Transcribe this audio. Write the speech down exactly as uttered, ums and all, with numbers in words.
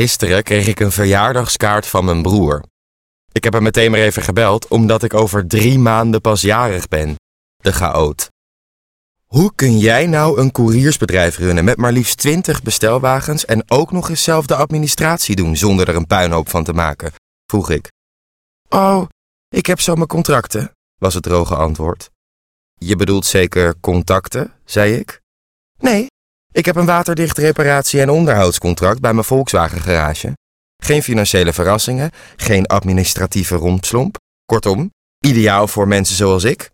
Gisteren kreeg ik een verjaardagskaart van mijn broer. Ik heb hem meteen maar even gebeld, omdat ik over drie maanden pas jarig ben. De chaot. Hoe kun jij nou een koeriersbedrijf runnen met maar liefst twintig bestelwagens en ook nog eens zelf de administratie doen zonder er een puinhoop van te maken? Vroeg ik. Oh, ik heb zo mijn contracten, was het droge antwoord. Je bedoelt zeker contacten, zei ik. Nee, ik heb een waterdicht reparatie- en onderhoudscontract bij mijn Volkswagen garage. Geen financiële verrassingen, geen administratieve rompslomp. Kortom, ideaal voor mensen zoals ik.